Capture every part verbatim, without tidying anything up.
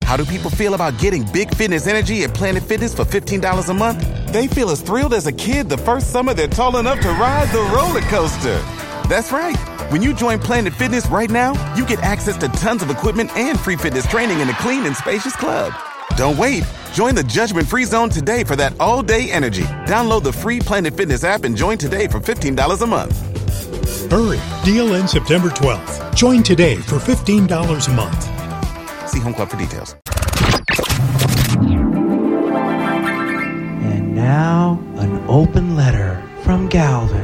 How do people feel about getting big fitness energy at Planet Fitness for fifteen dollars a month? They feel as thrilled as a kid the first summer they're tall enough to ride the roller coaster. That's right. When you join Planet Fitness right now, you get access to tons of equipment and free fitness training in a clean and spacious club. Don't wait. Join the judgment-free zone today for that all-day energy. Download the free Planet Fitness app and join today for fifteen dollars a month. Hurry. Deal ends September twelfth. Join today for fifteen dollars a month. See Home Club for details. And now, an open letter from Galvin.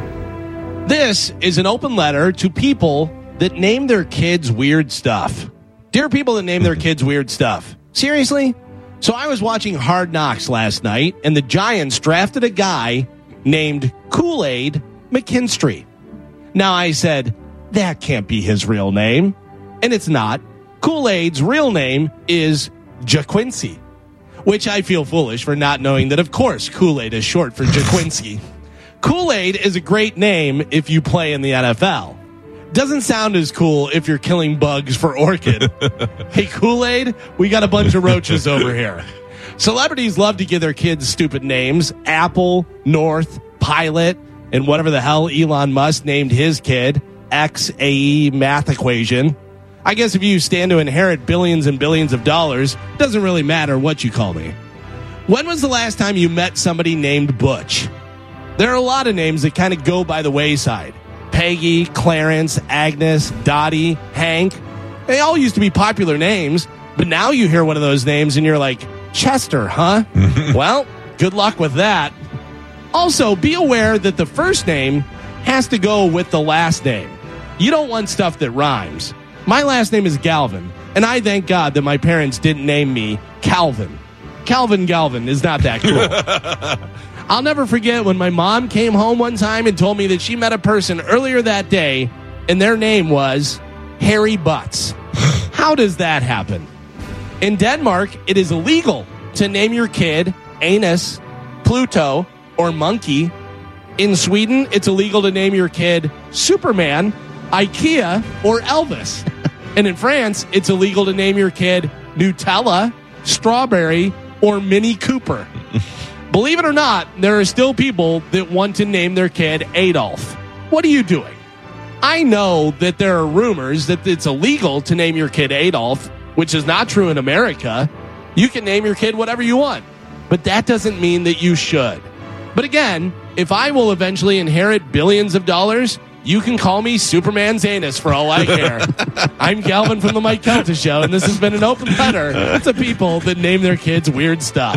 This is an open letter to people that name their kids weird stuff. Dear people that name their kids weird stuff. Seriously? So I was watching Hard Knocks last night, and the Giants drafted a guy named Kool-Aid McKinstry. Now I said, that can't be his real name. And it's not. Kool-Aid's real name is JaQuincy, which I feel foolish for not knowing that, of course, Kool-Aid is short for JaQuincy. Kool-Aid is a great name if you play in the N F L. Doesn't sound as cool if you're killing bugs for Orchid. Hey, Kool-Aid, we got a bunch of roaches over here. Celebrities love to give their kids stupid names. Apple, North, Pilot, and whatever the hell Elon Musk named his kid, X A E math equation. I guess if you stand to inherit billions and billions of dollars, it doesn't really matter what you call me. When was the last time you met somebody named Butch? There are a lot of names that kind of go by the wayside. Peggy, Clarence, Agnes, Dottie, Hank. They all used to be popular names, but now you hear one of those names and you're like, Chester, huh? Well, good luck with that. Also, be aware that the first name has to go with the last name. You don't want stuff that rhymes. My last name is Galvin, and I thank God that my parents didn't name me Calvin. Calvin Galvin is not that cool. I'll never forget when my mom came home one time and told me that she met a person earlier that day, and their name was Harry Butts. How does that happen? In Denmark, it is illegal to name your kid Anus, Pluto, or Monkey. In Sweden, it's illegal to name your kid Superman, IKEA, or Elvis. And in France, it's illegal to name your kid Nutella, Strawberry, or Mini Cooper. Believe it or not, there are still people that want to name their kid Adolf. What are you doing? I know that there are rumors that it's illegal to name your kid Adolf, which is not true in America. You can name your kid whatever you want, but that doesn't mean that you should. But again, if I will eventually inherit billions of dollars, you can call me Superman's anus for all I care. I'm Galvin from the Mike Kelta Show, and this has been an open letter to people that name their kids weird stuff.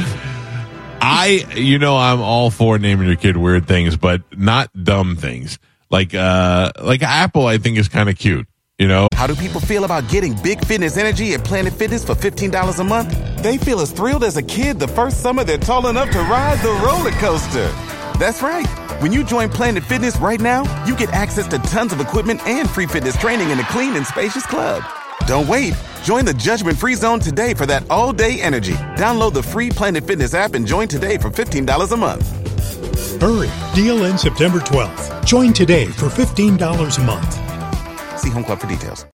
I, you know, I'm all for naming your kid weird things, but not dumb things. Like, uh, like Apple, I think is kind of cute. You know, how do people feel about getting big fitness energy at Planet Fitness for fifteen dollars a month? They feel as thrilled as a kid the first summer they're tall enough to ride the roller coaster. That's right. When you join Planet Fitness right now, you get access to tons of equipment and free fitness training in a clean and spacious club. Don't wait. Join the judgment-free zone today for that all-day energy. Download the free Planet Fitness app and join today for fifteen dollars a month. Hurry. Deal ends September twelfth. Join today for fifteen dollars a month. See Home Club for details.